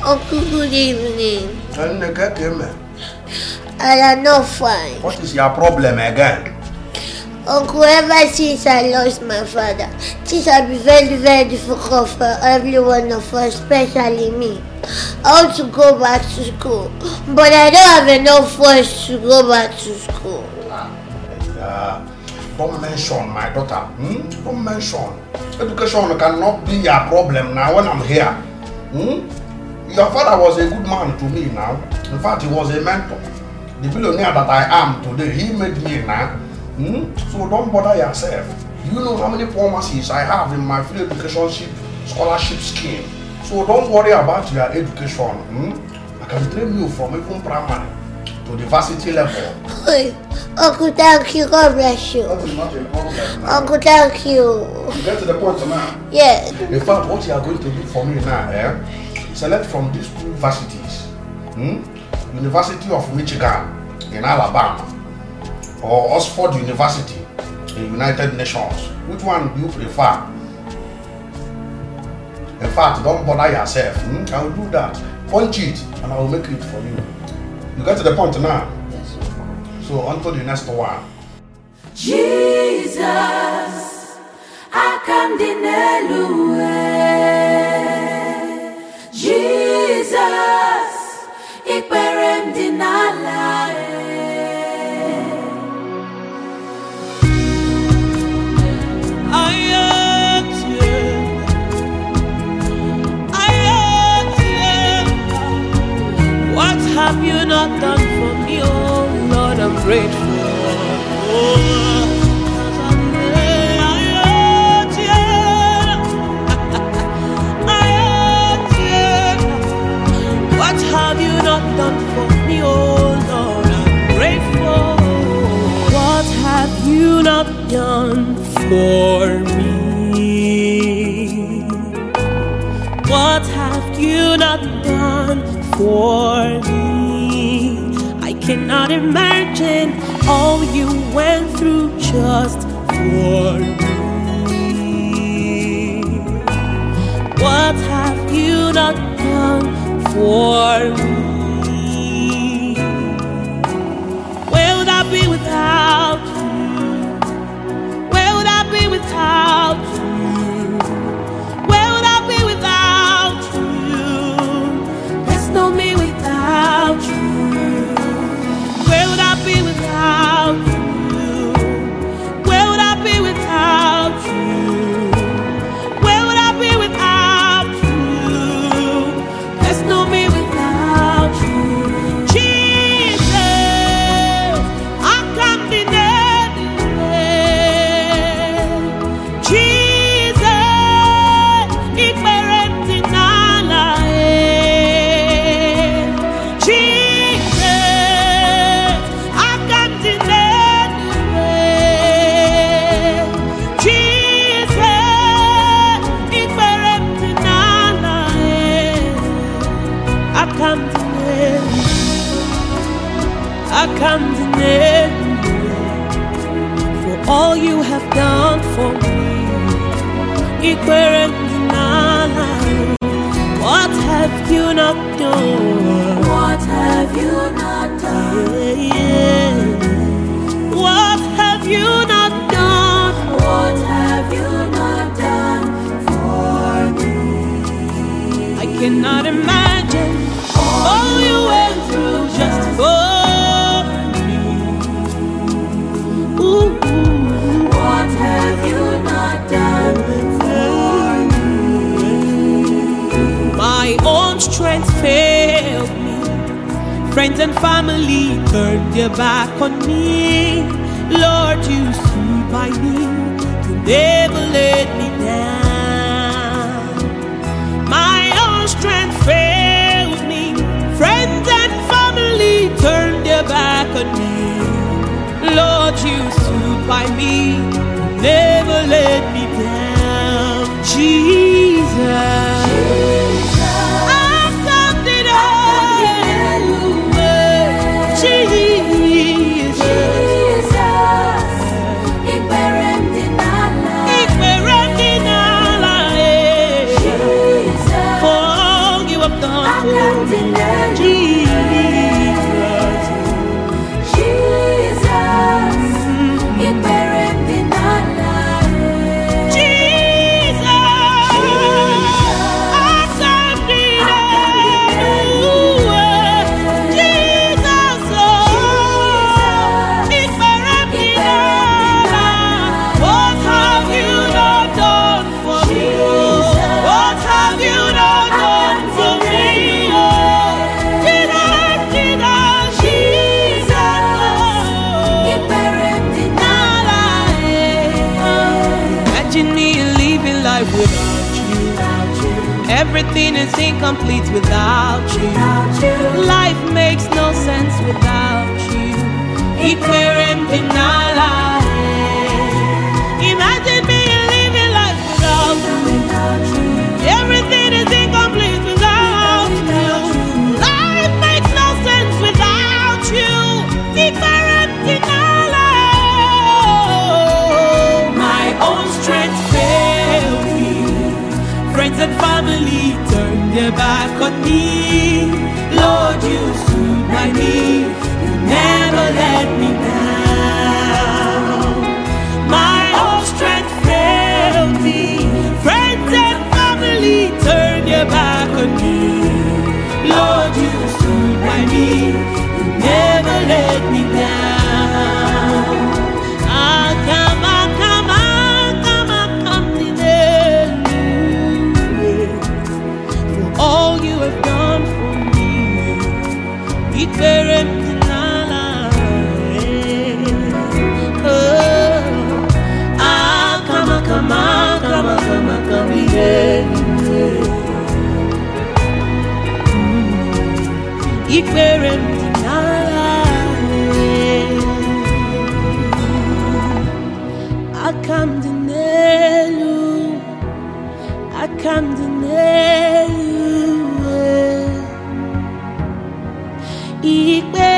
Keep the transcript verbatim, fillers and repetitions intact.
Uncle, good evening. I am not fine. What is your problem again? Uncle, ever since I lost my father, things have been very, very difficult for every one of us, especially me. I want to go back to school, but I don't have enough funds to go back to school. Uh, don't mention my daughter. Hmm? Don't mention. Education cannot be your problem now when I'm here. Hmm? Your father was a good man to me now. In fact, he was a mentor. The billionaire that I am today, he made me now. Hmm? So don't bother yourself. Do you know how many pharmacies I have in my free education scholarship scheme? So don't worry about your education. Hmm? I can train you from even primary to the varsity level. Hey, Uncle, thank you. God bless you. That is not a problem. Uncle, thank you. You get to the point now? Yes. In fact, what you are going to do for me now, eh? Select from these two varsities. Hmm? University of Michigan in Alabama or Oxford University in United Nations. Which one do you prefer? In fact, don't bother yourself. Hmm? I will do that. Punch it and I will make it for you. You get to the point now? Yes, sir. So on to the next one. Jesus, I come dinelu. Jesus, ikperem dinala. What have you not done for me, oh Lord, I'm grateful. Oh, what have you not done for me, oh Lord, I'm grateful. What have you not done for me? What have you not done for me? I cannot imagine all you went through just for me. What have you not done for me? Where would I be without you? Where would I be without you? Where would I be without you? There's no me without you. Where would I be without you? Where would I be without you? Where would I be without you? There's no me without you. Jesus, I can't deny it. Jesus, it's my empty nala. Jesus, I can't deny it. Jesus, it's my empty nala. I can't deny it. I can't deny it. For all you have done for me. What have you not done? What have you not done? Yeah, yeah. What have you not done? What have you not done for me? I cannot imagine all you went through just for me. Ooh, ooh. What have you not done for me? My own strength failed me. Friends and family turned their back on me. Lord, you stood by me. You never let me down. My own strength failed me. Friends and family turned their back on me. Lord, you stood by me. You never let me down. Jesus. For all you have done Everything is incomplete without you. Life makes no sense without you. Imagine me living life without you. Everything is incomplete without you. Life makes no sense without you. My own strength failed me. Friends and family turned their back on me. Lord, you stood by me. You never let me down. My own strength failed me. Friends and family turned their back on me. Lord, you stood by me. You never let me down. Ah, come on, come on, come on, come on. All you have done for me, ah, come on, come on, come on, come on, come here. I come to Nelu, I come to Nelu. Ikpe